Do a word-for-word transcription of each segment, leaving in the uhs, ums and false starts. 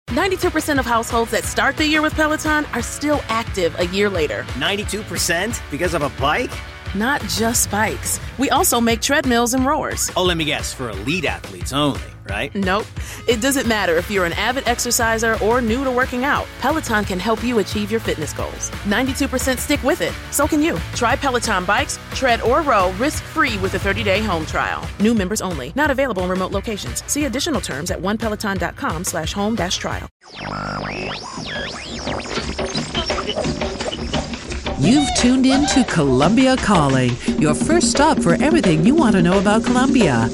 ninety-two percent of households that start the year with Peloton are still active a year later. ninety-two percent? Because of a bike? Not just bikes. We also make treadmills and rowers. Oh, let me guess, for elite athletes only, right? Nope. It doesn't matter if you're an avid exerciser or new to working out. Peloton can help you achieve your fitness goals. ninety-two percent stick with it. So can you. Try Peloton bikes, tread, or row risk-free with a thirty-day home trial. New members only. Not available in remote locations. See additional terms at onepeloton.com slash home dash trial. You've tuned in to Colombia Calling, your first stop for everything you want to know about Colombia.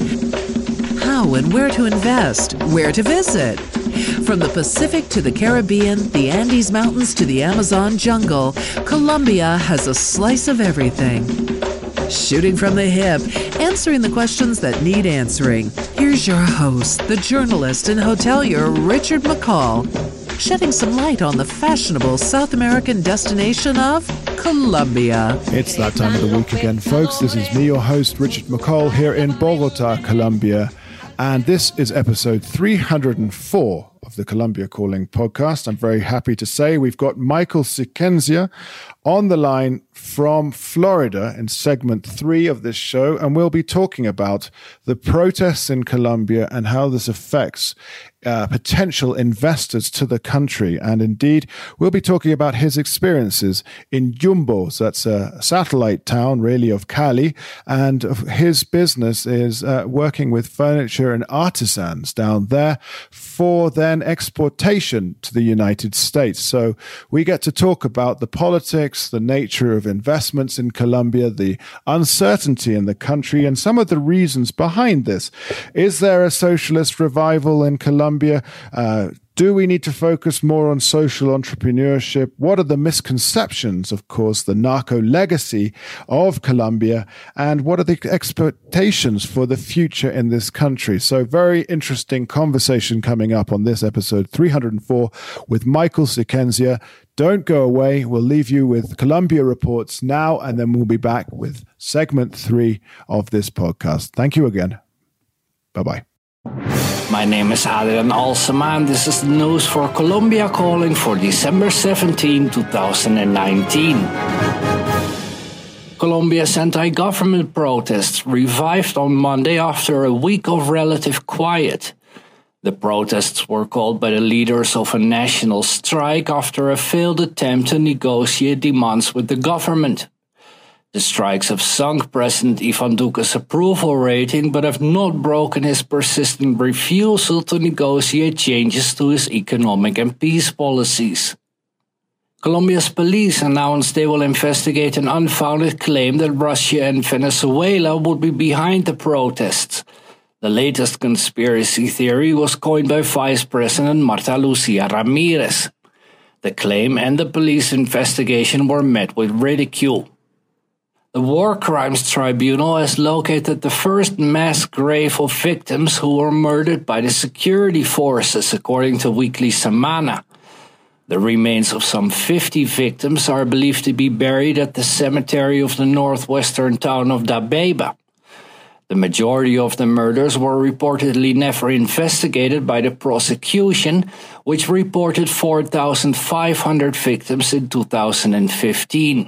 How and where to invest, where to visit. From the Pacific to the Caribbean, the Andes Mountains to the Amazon jungle, Colombia has a slice of everything. Shooting from the hip, answering the questions that need answering. Here's your host, the journalist and hotelier Richard McCall, shedding some light on the fashionable South American destination of Colombia. It's that time of the week again, folks. This is me, your host, Richard McCall, here in Bogota, Colombia. And this is episode three hundred four of the Colombia Calling podcast. I'm very happy to say we've got Michael Sicenzia on the line from Florida in segment three of this show. And we'll be talking about the protests in Colombia and how this affects uh, potential investors to the country. And indeed, we'll be talking about his experiences in Jumbo. So that's a satellite town, really, of Cali. And his business is uh, working with furniture and artisans down there for then exportation to the United States. So we get to talk about the politics, the nature of investments in Colombia, the uncertainty in the country, and some of the reasons behind this. Is there a socialist revival in Colombia? Uh, Do we need to focus more on social entrepreneurship? What are the misconceptions, of course, the narco legacy of Colombia? And what are the expectations for the future in this country? So very interesting conversation coming up on this episode three hundred four with Michael Sicenzia. Don't go away. We'll leave you with Colombia Reports now, and then we'll be back with segment three of this podcast. Thank you again. Bye-bye. My name is Adrian Alsema, and this is the news for Colombia Calling for December seventeenth, twenty nineteen. Colombia's anti-government protests revived on Monday after a week of relative quiet. The protests were called by the leaders of a national strike after a failed attempt to negotiate demands with the government. The strikes have sunk President Iván Duque's approval rating, but have not broken his persistent refusal to negotiate changes to his economic and peace policies. Colombia's police announced they will investigate an unfounded claim that Russia and Venezuela would be behind the protests. The latest conspiracy theory was coined by Vice President Marta Lucía Ramírez. The claim and the police investigation were met with ridicule. The War Crimes Tribunal has located the first mass grave of victims who were murdered by the security forces, according to Weekly Semana. The remains of some fifty victims are believed to be buried at the cemetery of the northwestern town of Dabeiba. The majority of the murders were reportedly never investigated by the prosecution, which reported four thousand five hundred victims in two thousand fifteen.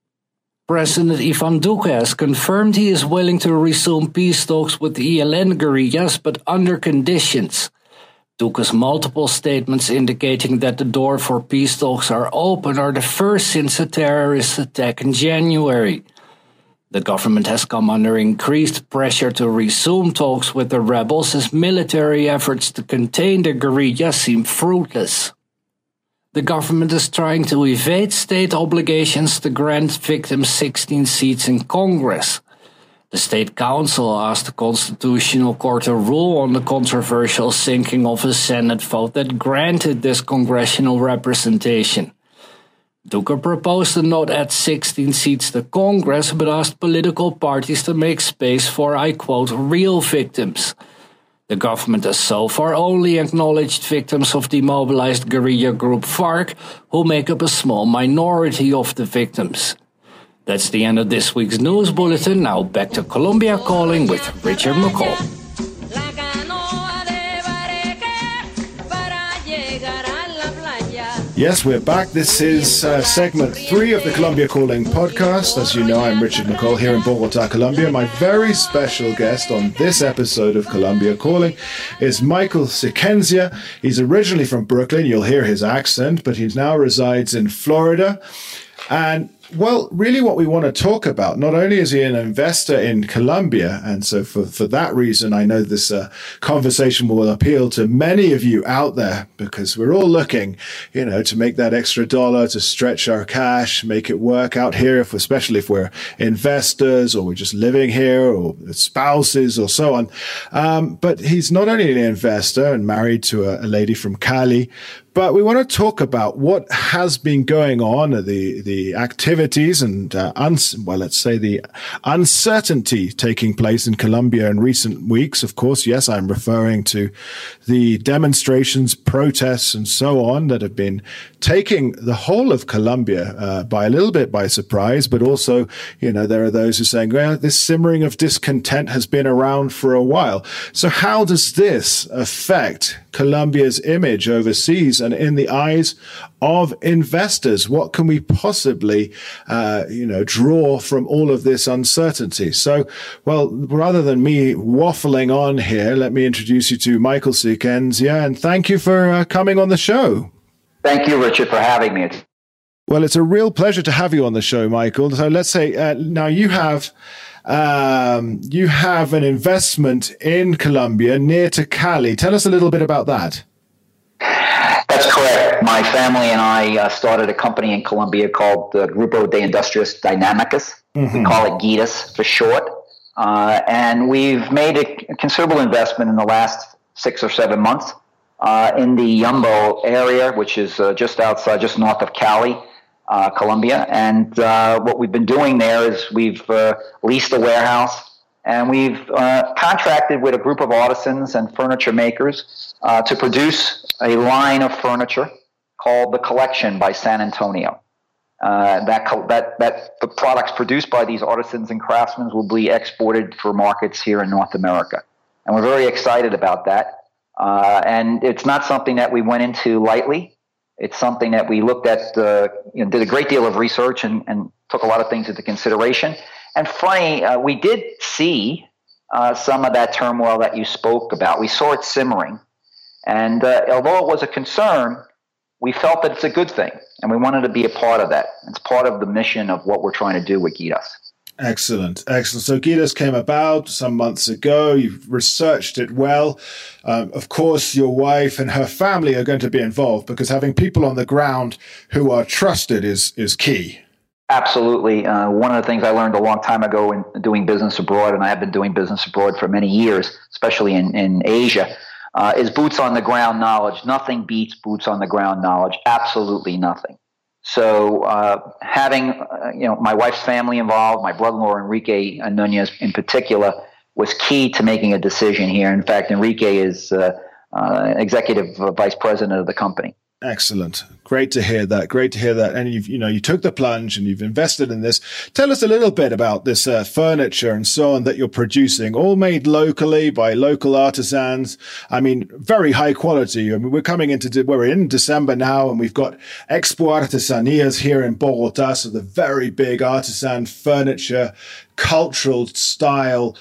President Iván Duque has confirmed he is willing to resume peace talks with the E L N guerrillas, but under conditions. Duque's multiple statements indicating that the door for peace talks are open are the first since a terrorist attack in January. The government has come under increased pressure to resume talks with the rebels as military efforts to contain the guerrillas seem fruitless. The government is trying to evade state obligations to grant victims sixteen seats in Congress. The State Council asked the Constitutional Court to rule on the controversial sinking of a Senate vote that granted this congressional representation. Duque proposed to not add sixteen seats to Congress, but asked political parties to make space for, I quote, real victims. The government has so far only acknowledged victims of demobilized guerrilla group FARC, who make up a small minority of the victims. That's the end of this week's news bulletin. Now back to Colombia Calling with Richard McCall. Yes, we're back. This is uh, segment three of the Colombia Calling podcast. As you know, I'm Richard McCall here in Bogota, Colombia. My very special guest on this episode of Colombia Calling is Michael Sicenzia. He's originally from Brooklyn. You'll hear his accent, but he now resides in Florida. And well, really what we want to talk about, not only is he an investor in Colombia, and so for, for that reason, I know this uh, conversation will appeal to many of you out there, because we're all looking, you know, to make that extra dollar, to stretch our cash, make it work out here, if, especially if we're investors or we're just living here or spouses or so on. Um, but he's not only an investor and married to a, a lady from Cali, but we want to talk about what has been going on, the the activities and, uh, uns- well, let's say the uncertainty taking place in Colombia in recent weeks. Of course, yes, I'm referring to the demonstrations, protests, and so on that have been taking the whole of Colombia uh, by a little bit by surprise. But also, you know, there are those who are saying, well, this simmering of discontent has been around for a while. So how does this affect Colombia's image overseas and in the eyes of investors? What can we possibly, uh, you know, draw from all of this uncertainty? So, well, rather than me waffling on here, let me introduce you to Michael Sicenzia, and thank you for uh, coming on the show. Thank you, Richard, for having me. Well, it's a real pleasure to have you on the show, Michael. So let's say uh, now you have um, you have an investment in Colombia near to Cali. Tell us a little bit about that. That's correct. My family and I uh, started a company in Colombia called uh, Grupo de Industrias Dinámicas. Mm-hmm. We call it GIDAS for short. Uh, and we've made a considerable investment in the last six or seven months uh, in the Yumbo area, which is uh, just outside, just north of Cali, uh, Colombia. And uh, what we've been doing there is we've uh, leased a warehouse, and we've uh, contracted with a group of artisans and furniture makers uh, to produce a line of furniture called The Collection by San Antonio. Uh, that that that the products produced by these artisans and craftsmen will be exported for markets here in North America, and we're very excited about that. Uh, and it's not something that we went into lightly. It's something that we looked at, uh, you know, did a great deal of research and, and took a lot of things into consideration. And funny, uh, we did see uh, some of that turmoil that you spoke about. We saw it simmering. And uh, although it was a concern, we felt that it's a good thing, and we wanted to be a part of that. It's part of the mission of what we're trying to do with GIDAS. Excellent, excellent. So GIDAS came about some months ago. You've researched it well. Um, of course, your wife and her family are going to be involved, because having people on the ground who are trusted is is key. Absolutely. Uh, one of the things I learned a long time ago in doing business abroad, and I have been doing business abroad for many years, especially in, in Asia, Uh, is boots on the ground knowledge. Nothing beats boots on the ground knowledge. Absolutely nothing. So uh, having, uh, you know, my wife's family involved, my brother-in-law Enrique Nunez in particular, was key to making a decision here. In fact, Enrique is uh, uh, executive vice president of the company. Excellent. Great to hear that. Great to hear that. And you've, you know, you took the plunge and you've invested in this. Tell us a little bit about this uh, furniture and so on that you're producing, all made locally by local artisans. I mean, very high quality. I mean, we're coming into, de- we're in December now, and we've got Expo Artesanías here in Bogota. So the very big artisan furniture, cultural style,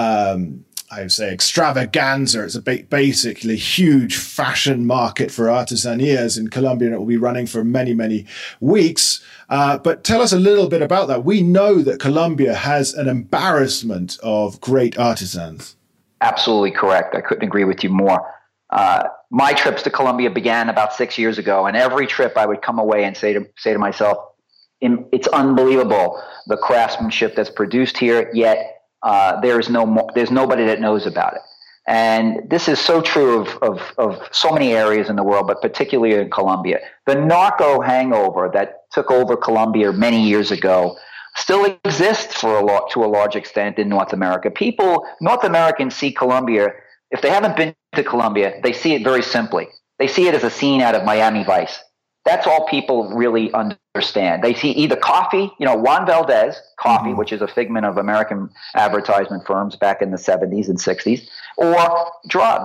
um, I would say extravaganza. It's a ba- basically huge fashion market for artesanías in Colombia, and it will be running for many, many weeks. Uh, but tell us a little bit about that. We know that Colombia has an embarrassment of great artisans. Absolutely correct. I couldn't agree with you more. Uh, my trips to Colombia began about six years ago, and every trip I would come away and say to say to myself, it's unbelievable the craftsmanship that's produced here, yet Uh, there's no mo- there's nobody that knows about it. And this is so true of, of, of so many areas in the world, but particularly in Colombia. The narco hangover that took over Colombia many years ago still exists for a lot, to a large extent in North America. People, North Americans see Colombia, if they haven't been to Colombia, they see it very simply. They see it as a scene out of Miami Vice. That's all people really understand. They see either coffee, you know, Juan Valdez coffee, mm-hmm. which is a figment of American advertisement firms back in the seventies and sixties, or drugs.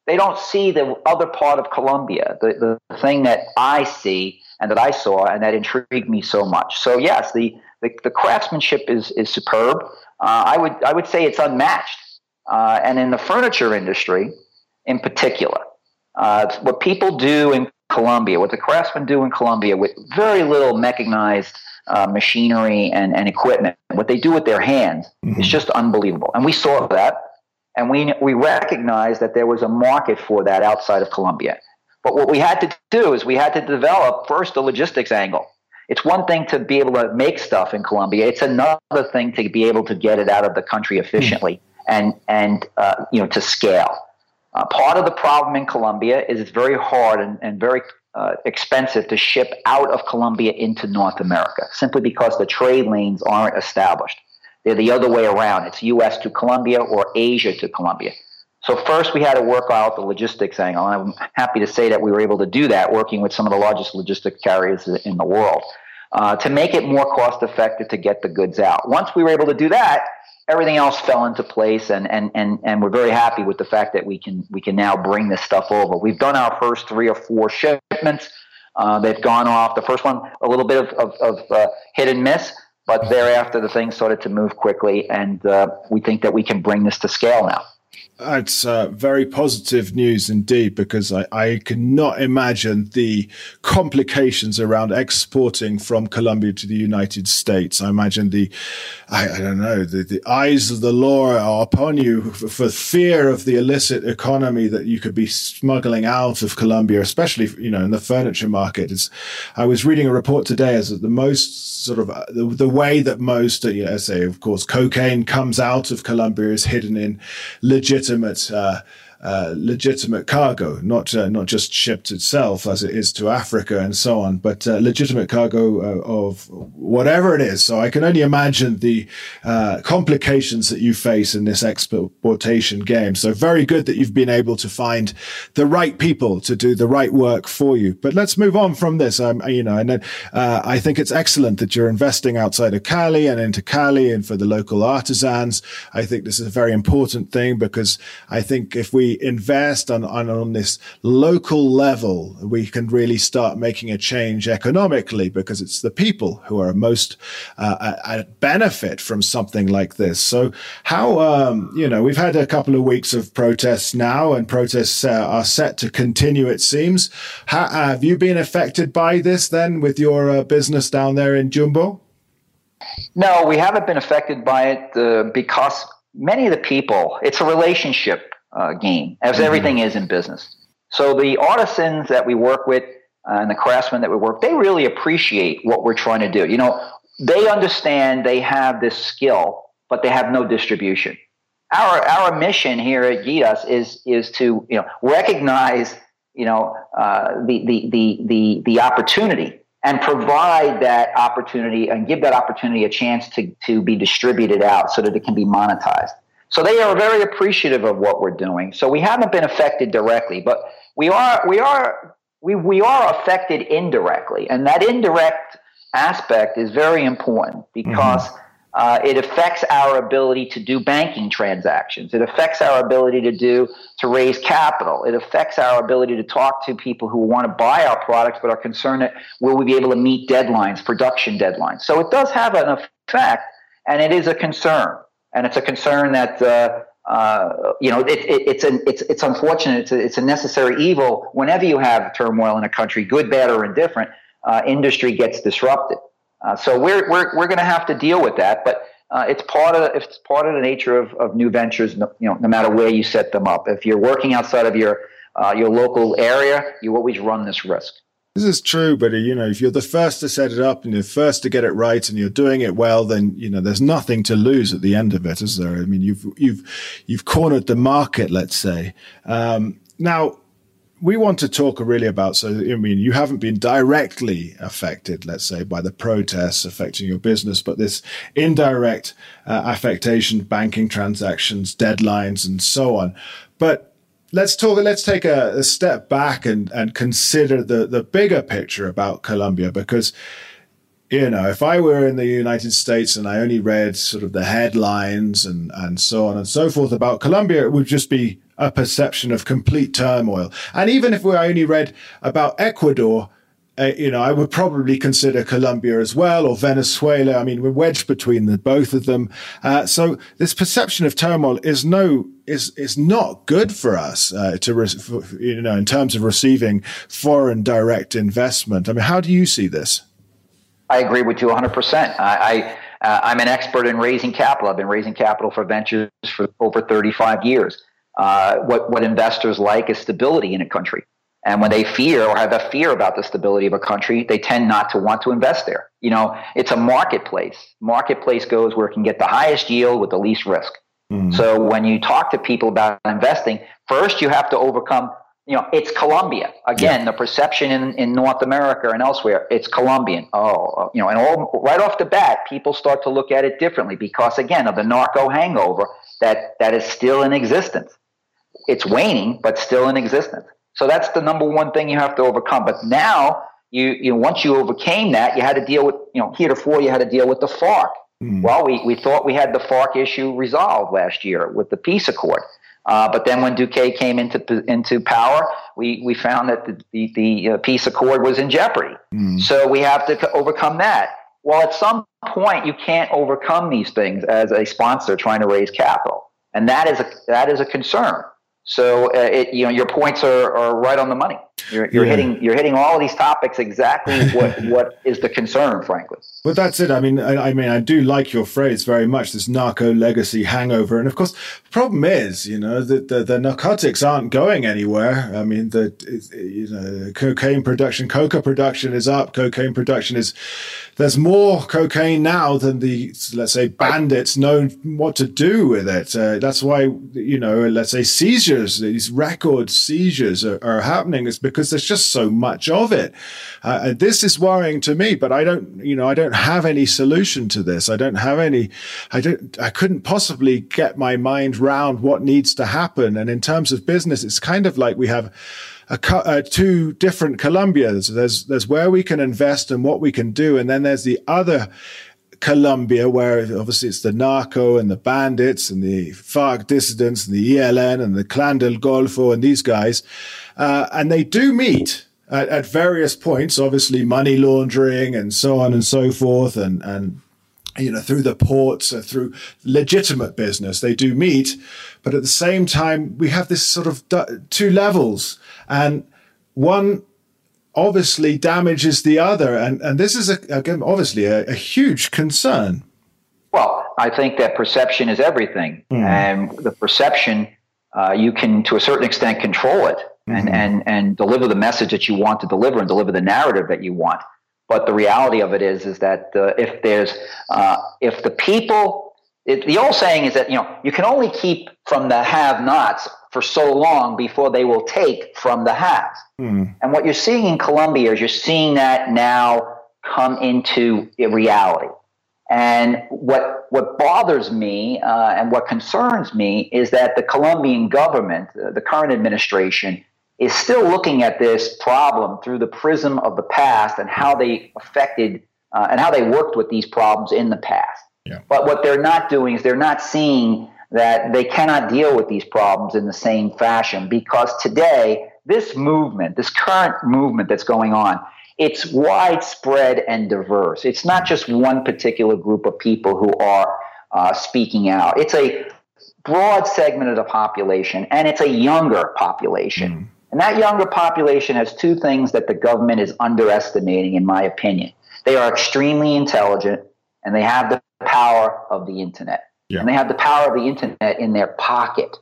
they don't see the other part of Colombia, the, the thing that I see and that I saw and that intrigued me so much. So yes, the the, the craftsmanship is is superb. Uh, I would I would say it's unmatched. Uh, and in the furniture industry, in particular, uh, what people do in Colombia, what the craftsmen do in Colombia, with very little mechanized uh, machinery and, and equipment, what they do with their hands mm-hmm. is just unbelievable. And we saw that, and we we recognized that there was a market for that outside of Colombia. But what we had to do is we had to develop first the logistics angle. It's one thing to be able to make stuff in Colombia. It's another thing to be able to get it out of the country efficiently mm-hmm. and and uh, you know to scale. Uh, part of the problem in Colombia is it's very hard and, and very uh, expensive to ship out of Colombia into North America, simply because the trade lanes aren't established. They're the other way around. It's U S to Colombia or Asia to Colombia. So first we had to work out the logistics angle, and I'm happy to say that we were able to do that working with some of the largest logistics carriers in the world uh, to make it more cost effective to get the goods out. Once we were able to do that, everything else fell into place, and, and, and, and we're very happy with the fact that we can we can now bring this stuff over. We've done our first three or four shipments. Uh, they've gone off. The first one, a little bit of, of, of uh, hit and miss, but thereafter the thing started to move quickly, and uh, we think that we can bring this to scale now. It's uh, very positive news indeed, because I, I cannot imagine the complications around exporting from Colombia to the United States. I imagine the, I, I don't know, the, the eyes of the law are upon you for, for fear of the illicit economy that you could be smuggling out of Colombia, especially, you know, in the furniture market. It's, I was reading a report today as that the most sort of, uh, the, the way that most, uh, you know, say, of course, cocaine comes out of Colombia is hidden in legitimate legitimate uh, uh, legitimate cargo, not uh, not just shipped itself as it is to Africa and so on, but uh, legitimate cargo uh, of whatever it is. So I can only imagine the uh, complications that you face in this exportation game. So very good that you've been able to find the right people to do the right work for you. But let's move on from this. Um, you know, and then uh, I think it's excellent that you're investing outside of Cali and into Cali and for the local artisans. I think this is a very important thing, because I think if we invest on, on, on this local level, we can really start making a change economically, because it's the people who are most uh, at benefit from something like this. So how, um, you know, we've had a couple of weeks of protests now, and protests uh, are set to continue, it seems. How, have you been affected by this then with your uh, business down there in Jumbo? No, we haven't been affected by it uh, because many of the people, it's a relationship uh, game, as mm-hmm. everything is in business. So the artisans that we work with uh, and the craftsmen that we work, they really appreciate what we're trying to do. You know, they understand they have this skill, but they have no distribution. Our our mission here at Gitas is is to, you know, recognize, you know, uh, the, the the the the opportunity and provide that opportunity and give that opportunity a chance to to be distributed out so that it can be monetized. So they are very appreciative of what we're doing. So we haven't been affected directly, but we are we are we we are affected indirectly, and that indirect aspect is very important because mm-hmm. uh, it affects our ability to do banking transactions. It affects our ability to do to raise capital. It affects our ability to talk to people who want to buy our products but are concerned that will we be able to meet deadlines, production deadlines. So it does have an effect, and it is a concern. And it's a concern that uh, uh, you know it, it, it's an it's it's unfortunate. It's a, it's a necessary evil. Whenever you have turmoil in a country, good, bad, or indifferent, uh, industry gets disrupted. Uh, so we're we're we're going to have to deal with that. But uh, it's part of it's part of the nature of, of new ventures. No, you know, no matter where you set them up, if you're working outside of your uh, your local area, you always run this risk. This is true, but, you know, if you're the first to set it up and you're first to get it right and you're doing it well, then, you know, there's nothing to lose at the end of it, is there? I mean, you've, you've, you've cornered the market, let's say. Um, now, we want to talk really about, so, I mean, you haven't been directly affected, let's say, by the protests affecting your business, but this indirect uh, affectation, banking transactions, deadlines, and so on. But Let's talk. Let's take a, a step back and, and consider the, the bigger picture about Colombia, because, you know, if I were in the United States and I only read sort of the headlines and, and so on and so forth about Colombia, it would just be a perception of complete turmoil. And even if we only read about Ecuador, uh, you know, I would probably consider Colombia as well, or Venezuela. I mean, we're wedged between the both of them. Uh, so this perception of turmoil is no is is not good for us uh, to re- for, you know in terms of receiving foreign direct investment. I mean, how do you see this? I agree with you one hundred percent. I, I uh, I'm an expert in raising capital. I've been raising capital for ventures for over thirty-five years. Uh, what what investors like is stability in a country. And when they fear or have a fear about the stability of a country, they tend not to want to invest there. You know, it's a marketplace. Marketplace goes where it can get the highest yield with the least risk. Mm. So when you talk to people about investing, first you have to overcome, you know, it's Colombia. Again, yeah. The perception in, in North America and elsewhere, it's Colombian. Oh, you know, and all, right off the bat, people start to look at it differently because, again, of the narco hangover that, that is still in existence. It's waning, but still in existence. So that's the number one thing you have to overcome. But now, you you know, once you overcame that, you had to deal with, you know, heretofore you had to deal with the FARC. Mm. Well, we, we thought we had the FARC issue resolved last year with the peace accord. Uh, but then when Duque came into into power, we, we found that the, the, the uh, peace accord was in jeopardy. Mm. So we have to overcome that. Well, at some point, you can't overcome these things as a sponsor trying to raise capital. And that is a, that is a concern. So, uh, it, you know, your points are, are right on the money. You're, you're yeah. hitting you're hitting all of these topics exactly what, what is the concern, frankly. Well, that's it. I mean, I, I mean, I do like your phrase very much. This narco legacy hangover, and of course, the problem is, you know, that the, the narcotics aren't going anywhere. I mean, the you know, cocaine production, coca production is up. Cocaine production is there's more cocaine now than the, let's say, bandits know what to do with it. Uh, that's why, you know, let's say seizures, these record seizures are, are happening. It's because there's just so much of it. Uh, this is worrying to me, but I don't, you know, I don't have any solution to this. I don't have any, I don't, I couldn't possibly get my mind round what needs to happen. And in terms of business, it's kind of like we have A, uh, two different Colombias. There's there's where we can invest and what we can do, and then there's the other Colombia where obviously it's the narco and the bandits and the FARC dissidents and the E L N and the Clan del Golfo and these guys, uh, and they do meet at, at various points. Obviously, money laundering and so on and so forth, and and. You know, through the ports, uh, through legitimate business, they do meet. But at the same time, we have this sort of du- two levels, and one obviously damages the other. And, and this is, a, again, obviously a, a huge concern. Well, I think that perception is everything. Mm. And the perception, uh, you can, to a certain extent, control it mm-hmm. and, and, and deliver the message that you want to deliver and deliver the narrative that you want. But the reality of it is, is that uh, if there's, uh, if the people, it, the old saying is that, you know, you can only keep from the have-nots for so long before they will take from the haves. Mm. And what you're seeing in Colombia is you're seeing that now come into a reality. And what what bothers me uh, and what concerns me is that the Colombian government, uh, the current administration, is still looking at this problem through the prism of the past and how they affected uh, and how they worked with these problems in the past. Yeah. But what they're not doing is they're not seeing that they cannot deal with these problems in the same fashion, because today, this movement, this current movement that's going on, it's widespread and diverse. It's not just one particular group of people who are uh, speaking out. It's a broad segment of the population, and it's a younger population. Mm. And that younger population has two things that the government is underestimating, in my opinion. They are extremely intelligent, and they have the power of the internet. Yeah. And they have the power of the internet in their pocket.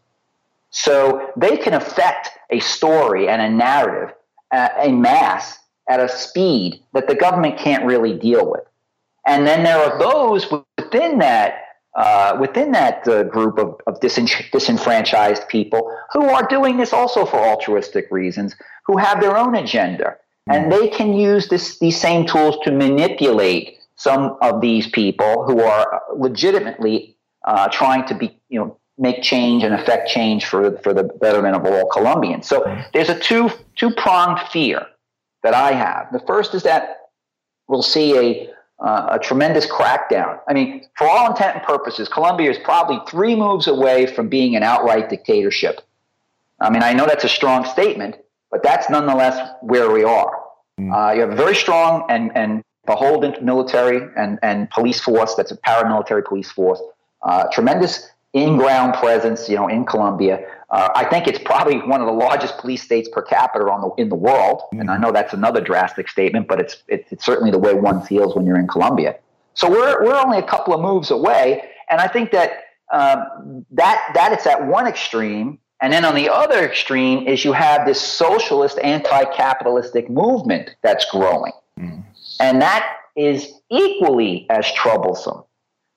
So they can affect a story and a narrative uh, en masse at a speed that the government can't really deal with. And then there are those within that Uh, within that uh, group of, of disenf- disenfranchised people who are doing this also for altruistic reasons, who have their own agenda. And they can use this, these same tools to manipulate some of these people who are legitimately uh, trying to be, you know, make change and affect change for, for the betterment of all Colombians. So there's a two, two-pronged fear that I have. The first is that we'll see a Uh, a tremendous crackdown. I mean, for all intent and purposes, Colombia is probably three moves away from being an outright dictatorship. I mean, I know that's a strong statement, but that's nonetheless where we are. Mm. Uh, you have a very strong and, and beholden military and, and police force. That's a paramilitary police force. Uh, tremendous in-ground presence, you know, in Colombia. Uh, I think it's probably one of the largest police states per capita on the, in the world. Mm. And I know that's another drastic statement, but it's, it's it's certainly the way one feels when you're in Colombia. So we're we're only a couple of moves away, and I think that um, that that it's at one extreme, and then on the other extreme is you have this socialist, anti-capitalistic movement that's growing, mm. and that is equally as troublesome.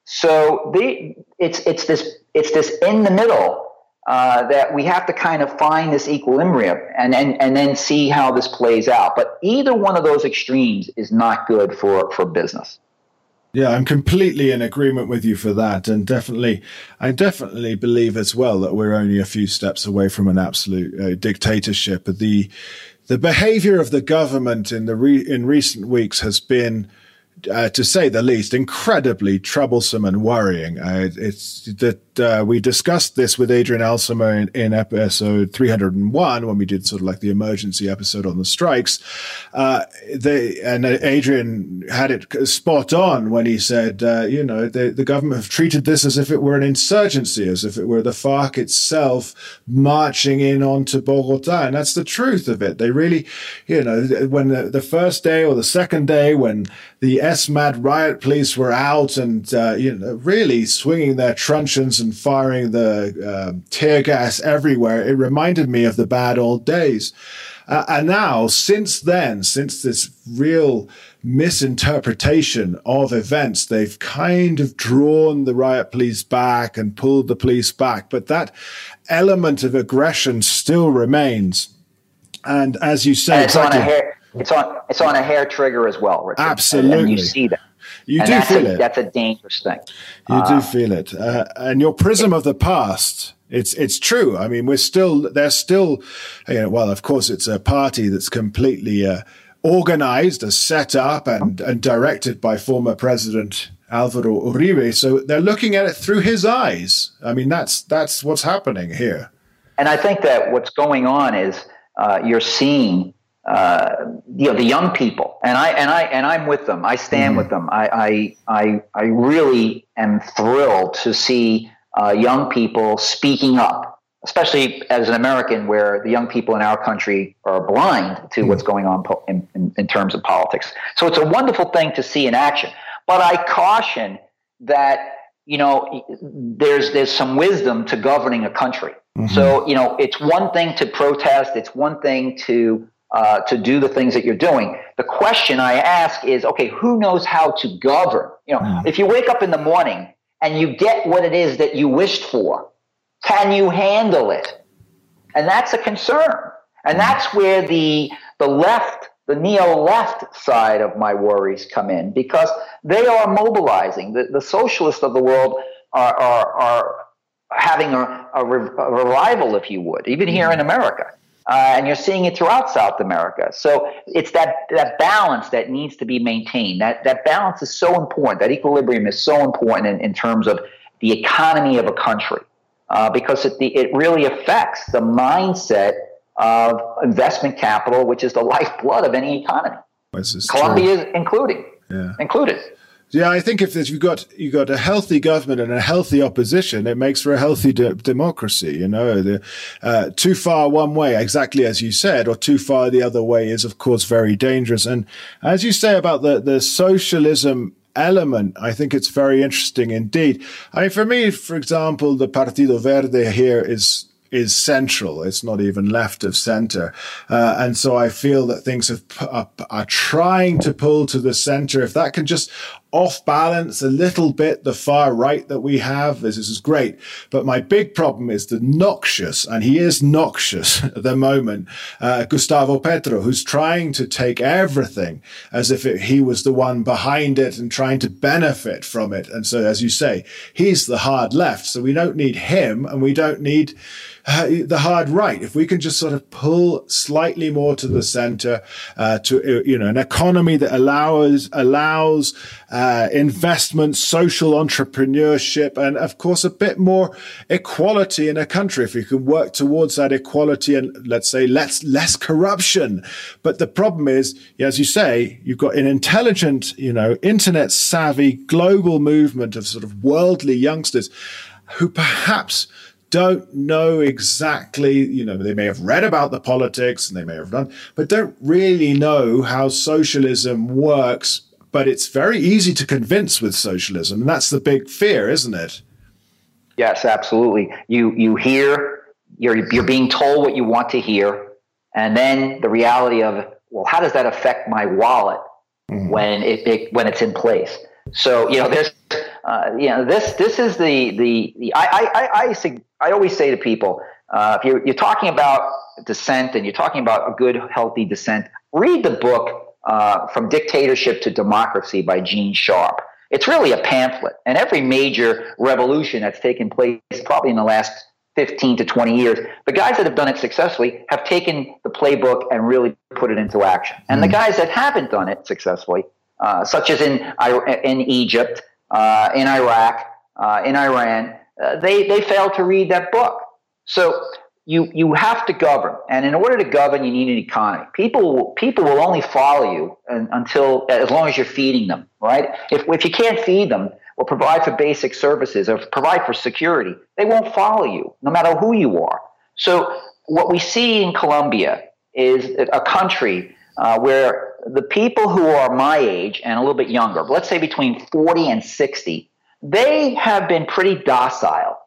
So the it's it's this it's this in the middle. Uh, that we have to kind of find this equilibrium and, and, and then see how this plays out. But either one of those extremes is not good for, for business. Yeah, I'm completely in agreement with you for that. And definitely, I definitely believe as well that we're only a few steps away from an absolute uh, dictatorship. The the behavior of the government in the re- in recent weeks has been, Uh, to say the least, incredibly troublesome and worrying. Uh, it's that uh, we discussed this with Adrian Elsimer in, in episode three hundred one when we did sort of like the emergency episode on the strikes. Uh, they and Adrian had it spot on when he said, uh, you know, the, the government have treated this as if it were an insurgency, as if it were the FARC itself marching in onto Bogota, and that's the truth of it. They really, you know, when the, the first day or the second day when the S M A D riot police were out and, uh, you know, really swinging their truncheons and firing the uh, tear gas everywhere, it reminded me of the bad old days. Uh, and now, since then, since this real misinterpretation of events, they've kind of drawn the riot police back and pulled the police back. But that element of aggression still remains. And as you say, and it's exactly, on a hair, it's on it's on a hair trigger as well, Richard. Absolutely, and you see that. You and do that's feel a, it. That's a dangerous thing. You uh, do feel it, uh, and your prism of the past. It's it's true. I mean, we're still there's still, you know, well, of course, it's a party that's completely uh, organized, uh, set up, and and directed by former President Alvaro Uribe. So they're looking at it through his eyes. I mean, that's that's what's happening here. And I think that what's going on is uh, you're seeing. Uh, you know, the young people, and I and I and I'm with them. I stand mm-hmm. with them. I, I I I really am thrilled to see uh, young people speaking up, especially as an American, where the young people in our country are blind to mm-hmm. what's going on po- in, in, in terms of politics. So it's a wonderful thing to see in action. But I caution that you know there's there's some wisdom to governing a country. Mm-hmm. So you know it's one thing to protest. It's one thing to Uh, to do the things that you're doing. The question I ask is, okay, who knows how to govern? You know, mm. if you wake up in the morning and you get what it is that you wished for, can you handle it? And that's a concern. And that's where the the left, the neo-left side of my worries come in, because they are mobilizing. The, the socialists of the world are are, are having a, a, re- a revival, if you would, even here in America. Uh, and you're seeing it throughout South America. So it's that that balance that needs to be maintained. That that balance is so important. That equilibrium is so important in, in terms of the economy of a country, uh, because it the, it really affects the mindset of investment capital, which is the lifeblood of any economy. Colombia is including, yeah. included. Yeah, I think if you've got you got a healthy government and a healthy opposition, it makes for a healthy de- democracy. You know, the, uh, too far one way, exactly as you said, or too far the other way is, of course, very dangerous. And as you say about the the socialism element, I think it's very interesting indeed. I mean, for me, for example, the Partido Verde here is. is central. It's not even left of center. Uh, and so I feel that things have, are, are trying to pull to the center. If that can just off balance a little bit the far right that we have, this is great. But my big problem is the noxious, and he is noxious at the moment, uh, Gustavo Petro, who's trying to take everything as if it, he was the one behind it and trying to benefit from it. And so, as you say, he's the hard left. So we don't need him, and we don't need Uh, the hard right. If we can just sort of pull slightly more to the center, uh, to, uh, you know, an economy that allows, allows, uh, investment, social entrepreneurship, and of course, a bit more equality in a country. If we can work towards that equality and let's say less, less corruption. But the problem is, as you say, you've got an intelligent, you know, internet savvy global movement of sort of worldly youngsters who perhaps don't know exactly, you know, they may have read about the politics and they may have done, but don't really know how socialism works. But it's very easy to convince with socialism. And that's the big fear, isn't it? Yes, absolutely. You you hear, you're you're being told what you want to hear. And then the reality of, well, how does that affect my wallet mm. when it, it when it's in place? So, you know, there's, uh, you know, this this is the the, the I, I, I, I, I always say to people, uh, if you're, you're talking about dissent and you're talking about a good, healthy dissent, read the book uh, From Dictatorship to Democracy by Gene Sharp. It's really a pamphlet. And every major revolution that's taken place probably in the last fifteen to twenty years, the guys that have done it successfully have taken the playbook and really put it into action. And mm. the guys that haven't done it successfully, uh, such as in in Egypt, uh, in Iraq, uh, in Iran, uh, they they failed to read that book. So you you have to govern, and in order to govern, you need an economy. People people will only follow you un, until as long as you're feeding them, right? If if you can't feed them or provide for basic services or provide for security, they won't follow you, no matter who you are. So what we see in Colombia is a country uh, where the people who are my age and a little bit younger, let's say between forty and sixty, they have been pretty docile.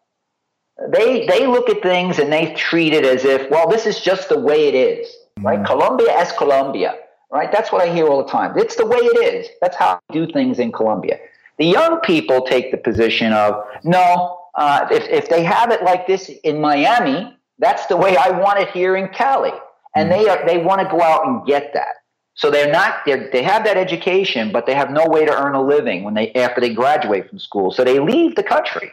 They they look at things and they treat it as if, well, this is just the way it is, right? Mm. Colombia es Colombia, right? That's what I hear all the time. It's the way it is. That's how we do things in Colombia. The young people take the position of, no, uh, if, if they have it like this in Miami, that's the way I want it here in Cali. And mm. they are, they want to go out and get that. So they're not, they're, they have that education, but they have no way to earn a living when they after they graduate from school. So they leave the country.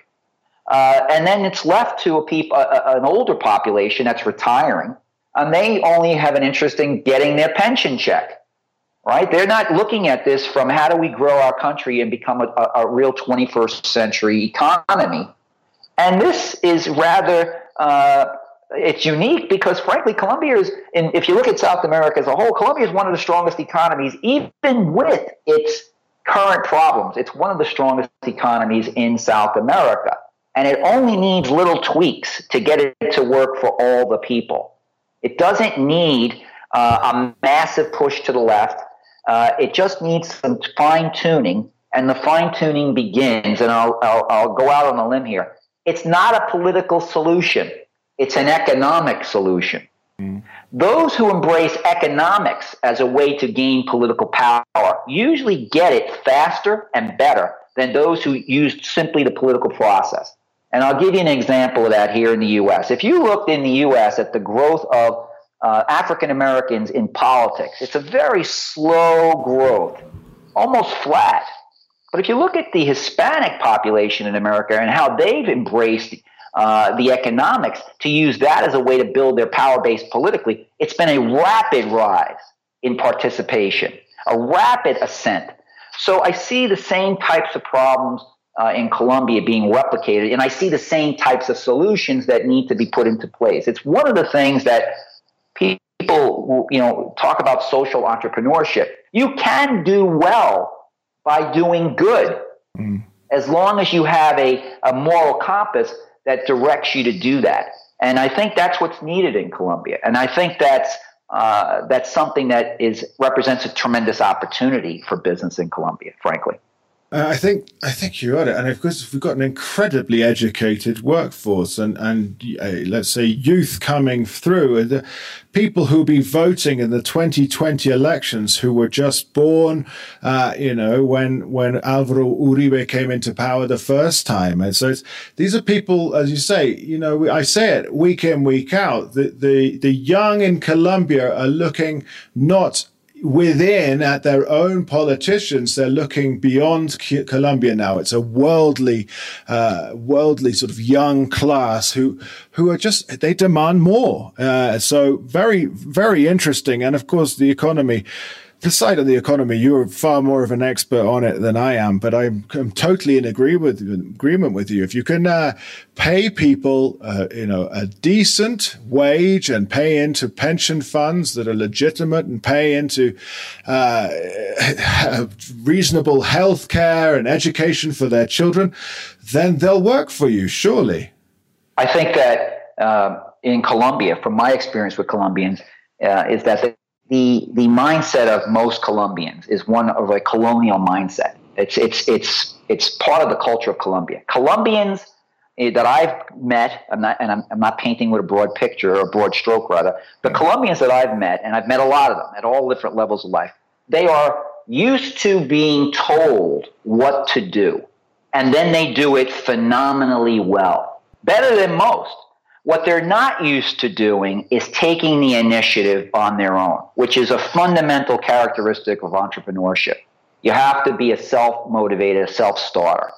Uh, and then it's left to a peop, a, an older population that's retiring, and they only have an interest in getting their pension check, right? They're not looking at this from how do we grow our country and become a, a, a real twenty-first century economy. And this is rather, uh, it's unique because, frankly, Colombia is, in, if you look at South America as a whole, Colombia is one of the strongest economies, even with its current problems. It's one of the strongest economies in South America. And it only needs little tweaks to get it to work for all the people. It doesn't need uh, a massive push to the left. Uh, it just needs some fine-tuning, and the fine-tuning begins, and I'll, I'll, I'll go out on a limb here. It's not a political solution. It's an economic solution. Mm. Those who embrace economics as a way to gain political power usually get it faster and better than those who use simply the political process. And I'll give you an example of that here in the U S. If you looked in the U S at the growth of uh, African Americans in politics, it's a very slow growth, almost flat. But if you look at the Hispanic population in America and how they've embraced uh, the economics to use that as a way to build their power base politically, it's been a rapid rise in participation, a rapid ascent. So I see the same types of problems Uh, in Colombia being replicated, and I see the same types of solutions that need to be put into place. It's one of the things that people, you know, talk about social entrepreneurship. You can do well by doing good, mm. as long as you have a, a moral compass that directs you to do that. And I think that's what's needed in Colombia. And I think that's uh, that's something that is represents a tremendous opportunity for business in Colombia, frankly. Uh, I think I think you're at it, and of course we've got an incredibly educated workforce, and and uh, let's say youth coming through, and the people who'll be voting in the twenty twenty elections who were just born, uh, you know, when when Álvaro Uribe came into power the first time, and so it's, these are people, as you say, you know, I say it week in, week out. The the the young in Colombia are looking not within at their own politicians. They're looking beyond Colombia now. It's a worldly, uh, worldly sort of young class who, who are just, they demand more. Uh, so very, very interesting. And of course, the economy, the side of the economy, you're far more of an expert on it than I am, but I'm, I'm totally in agree with, agreement with you. If you can uh, pay people, uh, you know, a decent wage and pay into pension funds that are legitimate and pay into uh, reasonable health care and education for their children, then they'll work for you, surely. I think that uh, in Colombia, from my experience with Colombians, uh, is that the The the mindset of most Colombians is one of a colonial mindset. It's it's it's it's part of the culture of Colombia. Colombians eh, that I've met, I'm not, and I'm, I'm not painting with a broad picture or a broad stroke rather. The Colombians that I've met, and I've met a lot of them at all different levels of life, they are used to being told what to do, and then they do it phenomenally well, better than most. What they're not used to doing is taking the initiative on their own, which is a fundamental characteristic of entrepreneurship. You have to be a self-motivated, a self-starter.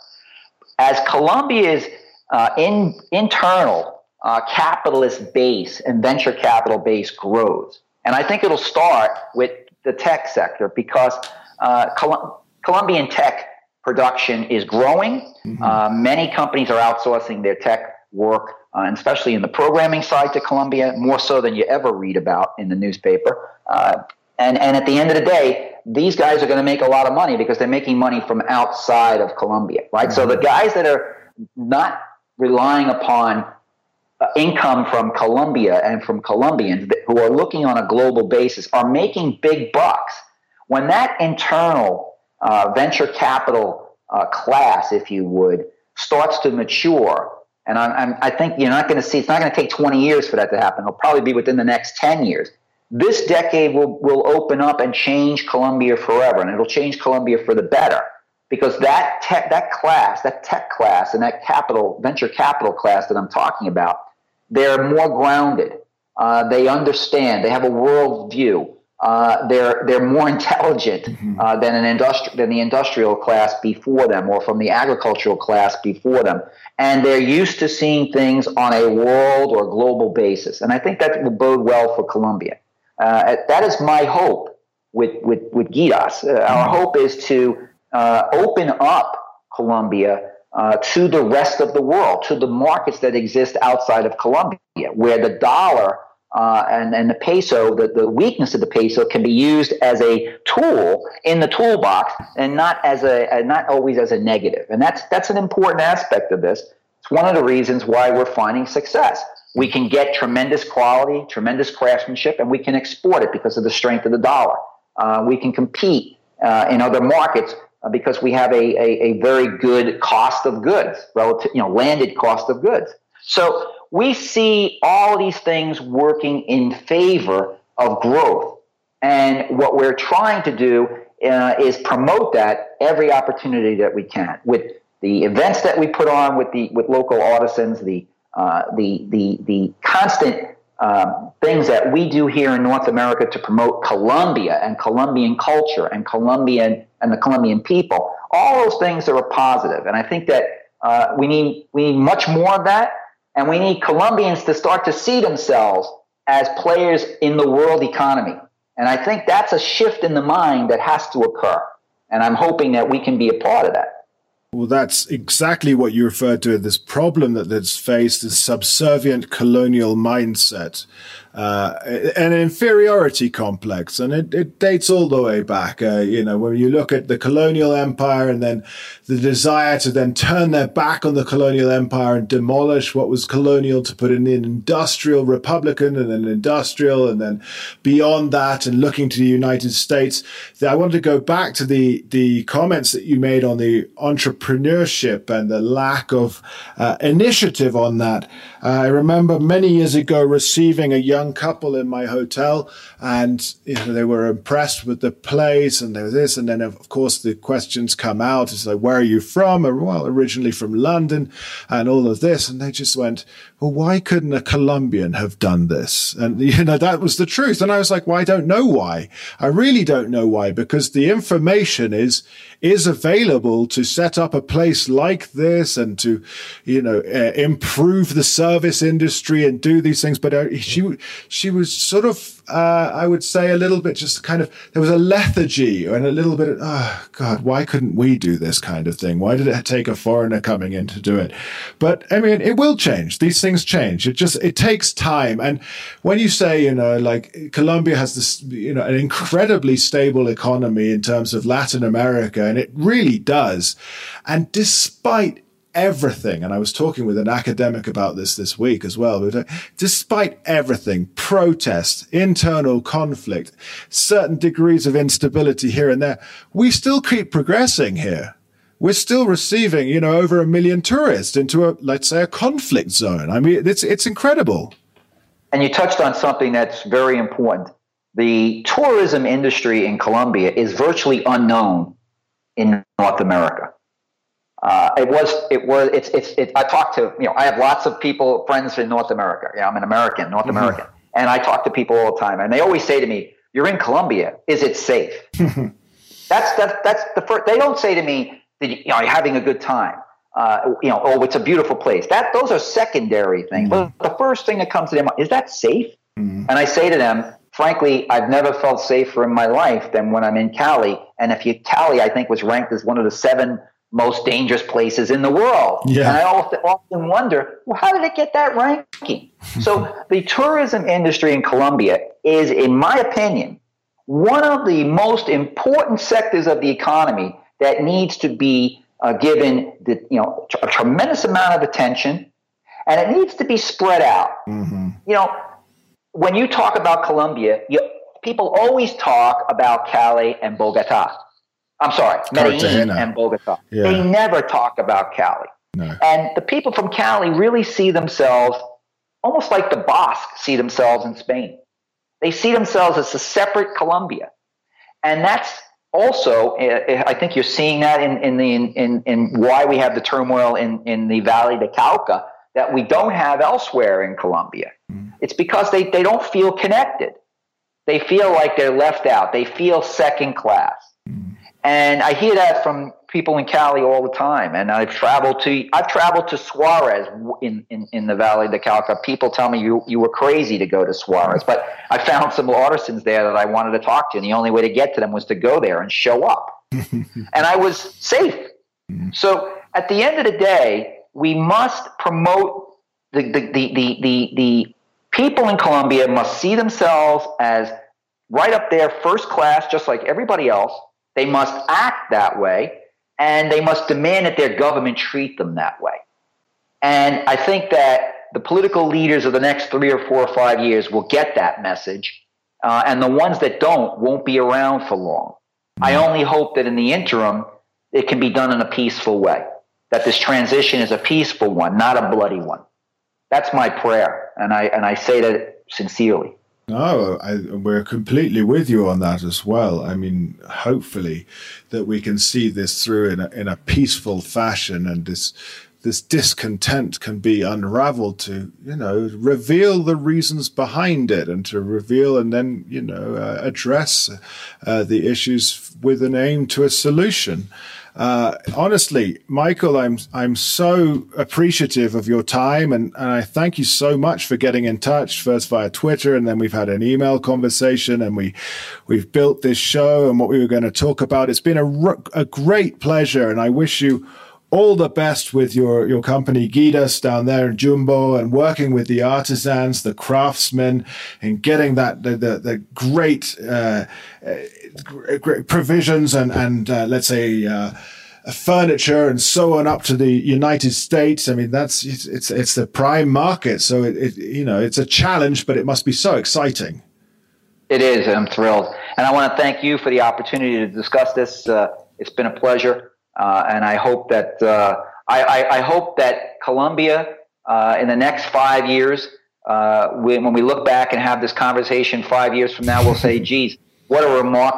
As Colombia's uh, in, internal uh, capitalist base and venture capital base grows, and I think it'll start with the tech sector because uh, Col- Colombian tech production is growing. Mm-hmm. Uh, many companies are outsourcing their tech work, Uh, and especially in the programming side to Colombia, more so than you ever read about in the newspaper. Uh, and, and at the end of the day, these guys are going to make a lot of money because they're making money from outside of Colombia, right? Mm-hmm. So the guys that are not relying upon uh, income from Colombia and from Colombians who are looking on a global basis are making big bucks. When that internal uh, venture capital uh, class, if you would, starts to mature, and I'm, I'm, I think you're not going to see, it's not going to take twenty years for that to happen. It'll probably be within the next ten years. This decade will, will open up and change Colombia forever, and it'll change Colombia for the better because that tech, that class, that tech class and that capital, venture capital class that I'm talking about, they're more grounded. Uh, they understand. They have a world view. Uh, they're they're more intelligent uh, than an industri- than the industrial class before them, or from the agricultural class before them, and they're used to seeing things on a world or global basis. And I think that will bode well for Colombia. Uh, that is my hope with with with Gidas. Uh, our hope is to uh, open up Colombia uh, to the rest of the world, to the markets that exist outside of Colombia, where the dollar Uh, and, and the peso, the, the weakness of the peso can be used as a tool in the toolbox and not as a, a not always as a negative. And that's that's an important aspect of this. It's one of the reasons why we're finding success. We can get tremendous quality, tremendous craftsmanship, and we can export it because of the strength of the dollar. Uh, we can compete uh, in other markets uh, because we have a, a, a very good cost of goods, relative, you know, landed cost of goods. So we see all these things working in favor of growth. And what we're trying to do uh, is promote that every opportunity that we can with the events that we put on with the with local artisans, the uh, the the the constant um, things that we do here in North America to promote Colombia and Colombian culture and Colombian and the Colombian people. All those things are a positive. And I think that uh, we need we need much more of that. And we need Colombians to start to see themselves as players in the world economy. And I think that's a shift in the mind that has to occur. And I'm hoping that we can be a part of that. Well, that's exactly what you referred to, this problem that that's faced, this subservient colonial mindset, uh, an inferiority complex. And it, it dates all the way back. Uh, you know, when you look at the colonial empire and then the desire to then turn their back on the colonial empire and demolish what was colonial to put in an industrial republican and an industrial, and then beyond that and looking to the United States. I want to go back to the, the comments that you made on the entrepreneurship and the lack of uh, initiative on that. Uh, I remember many years ago receiving a young couple in my hotel, and you know, they were impressed with the place and there was this, and then of course the questions come out. It's like, where are you from? Well, originally from London, and all of this, and they just went, well, why couldn't a Colombian have done this? And you know, that was the truth. And I was like, well, I don't know why. I really don't know why, because the information is is available to set up a place like this and to, you know, uh, improve the service industry and do these things. But uh, she she was sort of, uh, I would say, a little bit just kind of, there was a lethargy and a little bit of, oh, God, why couldn't we do this kind of thing? Why did it take a foreigner coming in to do it? But, I mean, it will change. These things change. It just, it takes time. And when you say, you know, like Colombia has this, you know, an incredibly stable economy in terms of Latin America, and it really does. And despite everything, and I was talking with an academic about this this week as well, but despite everything, protest, internal conflict, certain degrees of instability here and there, we still keep progressing here. We're still receiving, you know, over a million tourists into a, let's say, a conflict zone. I mean, it's it's incredible. And you touched on something that's very important. The tourism industry in Colombia is virtually unknown in North America. Uh, it was, it was, it's, it's, it, I talk to, you know, I have lots of people, friends in North America. Yeah, I'm an American, North mm-hmm. American. And I talk to people all the time, and they always say to me, "You're in Colombia. Is it safe?" that's, that's, that's the first, they don't say to me that, you know, you're having a good time, uh, you know, oh, it's a beautiful place. That, those are secondary things. Mm-hmm. But the first thing that comes to their mind, is that safe? Mm-hmm. And I say to them, frankly, I've never felt safer in my life than when I'm in Cali. And if you, Cali, I think, was ranked as one of the seven most dangerous places in the world. Yeah. And I often, often wonder, well, how did it get that ranking? So the tourism industry in Colombia is, in my opinion, one of the most important sectors of the economy that needs to be uh, given the, you know, a tremendous amount of attention, and it needs to be spread out. Mm-hmm. You know, when you talk about Colombia, you, people always talk about Cali and Bogota. I'm sorry, Medellin and Bogota. Yeah. They never talk about Cali. No. And the people from Cali really see themselves almost like the Basque see themselves in Spain. They see themselves as a separate Colombia. And that's also, I think you're seeing that in, in, the, in, in why we have the turmoil in, in the Valley de Cauca that we don't have elsewhere in Colombia. Mm. It's because they, they don't feel connected. They feel like they're left out. They feel second class. Mm. And I hear that from people in Cali all the time. And I've traveled to I've traveled to Suarez in, in, in the Valley de Cauca. People tell me you you were crazy to go to Suarez, but I found some artisans there that I wanted to talk to, and the only way to get to them was to go there and show up. And I was safe. So at the end of the day, we must promote the the the the the, the people in Colombia must see themselves as right up there, first class, just like everybody else. They must act that way, and they must demand that their government treat them that way. And I think that the political leaders of the next three or four or five years will get that message, uh, and the ones that don't won't be around for long. I only hope that in the interim, it can be done in a peaceful way, that this transition is a peaceful one, not a bloody one. That's my prayer, and I and I say that sincerely. No, I, we're completely with you on that as well. I mean, hopefully that we can see this through in a, in a peaceful fashion, and this this discontent can be unraveled to, you know, reveal the reasons behind it, and to reveal and then, you know, uh, address uh, the issues with an aim to a solution. Uh, honestly, Michael, I'm I'm so appreciative of your time, and, and I thank you so much for getting in touch, first via Twitter, and then we've had an email conversation, and we, we've built this show and what we were going to talk about. It's been a, a great pleasure, and I wish you all the best with your, your company, Guidas, down there in Jumbo, and working with the artisans, the craftsmen, and getting that the, the, the great uh, great provisions and, and uh, let's say, uh, furniture and so on up to the United States. I mean, that's it's it's, it's the prime market. So, it, it you know, it's a challenge, but it must be so exciting. It is, and I'm thrilled. And I want to thank you for the opportunity to discuss this. Uh, it's been a pleasure. Uh, and I hope that uh, I, I, I hope that Colombia uh, in the next five years, uh, we, when we look back and have this conversation five years from now, we'll say, "Geez, what a remarkable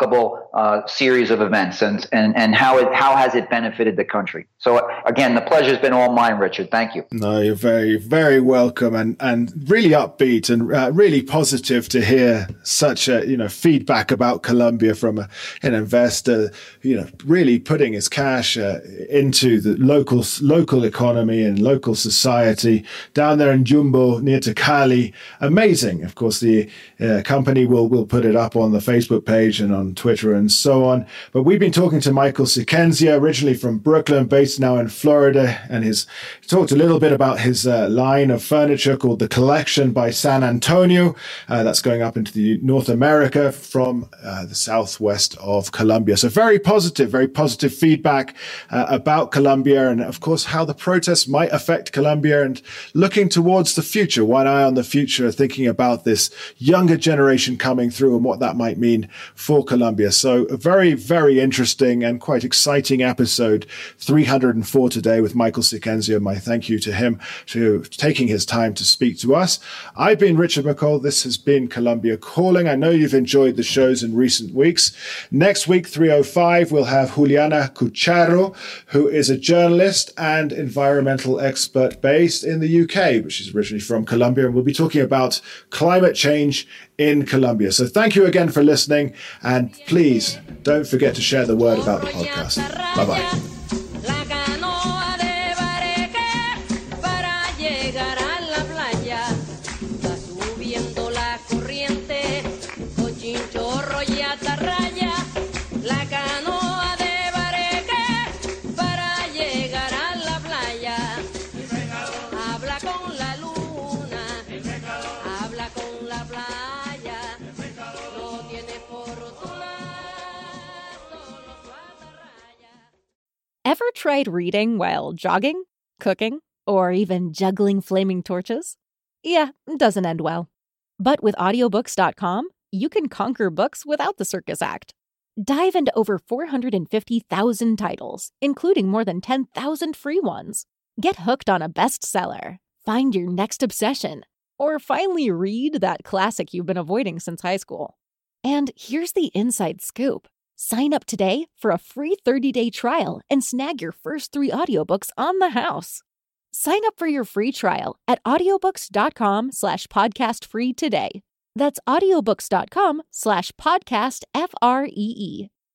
uh, series of events, and and and how it how has it benefited the country. So again, the pleasure's been all mine, Richard. Thank you. No, you're very, very welcome, and, and really upbeat and uh, really positive to hear such a, you know, feedback about Colombia from a, an investor, you know, really putting his cash uh, into the local local economy and local society down there in Jumbo near to Cali. Amazing. Of course, the uh, company will will put it up on the Facebook page and on Twitter and so on. But we've been talking to Michael Sicenzia, originally from Brooklyn, based now in Florida, and his he talked a little bit about his uh, line of furniture called The Collection by San Antonio. Uh, that's going up into the North America from uh, the southwest of Colombia. So very positive, very positive feedback uh, about Colombia, and of course how the protests might affect Colombia, and looking towards the future, one eye on the future, thinking about this younger generation coming through and what that might mean for Colombia. So a very, very interesting and quite exciting episode, three hundred four today, with Michael Sicenzia. My thank you to him for taking his time to speak to us. I've been Richard McCall. This has been Colombia Calling. I know you've enjoyed the shows in recent weeks. Next week, three oh five, we'll have Juliana Cucharo, who is a journalist and environmental expert based in the U K, but she's originally from Colombia, and we'll be talking about climate change in Colombia. So thank you again for listening, and please don't forget to share the word about the podcast. Bye-bye. Ever tried reading while jogging, cooking, or even juggling flaming torches? Yeah, it doesn't end well. But with audiobooks dot com, you can conquer books without the circus act. Dive into over four hundred fifty thousand titles, including more than ten thousand free ones. Get hooked on a bestseller, find your next obsession, or finally read that classic you've been avoiding since high school. And here's the inside scoop. Sign up today for a free thirty-day trial and snag your first three audiobooks on the house. Sign up for your free trial at audiobooks dot com slash podcast free today. That's audiobooks dot com slash podcast F R E E.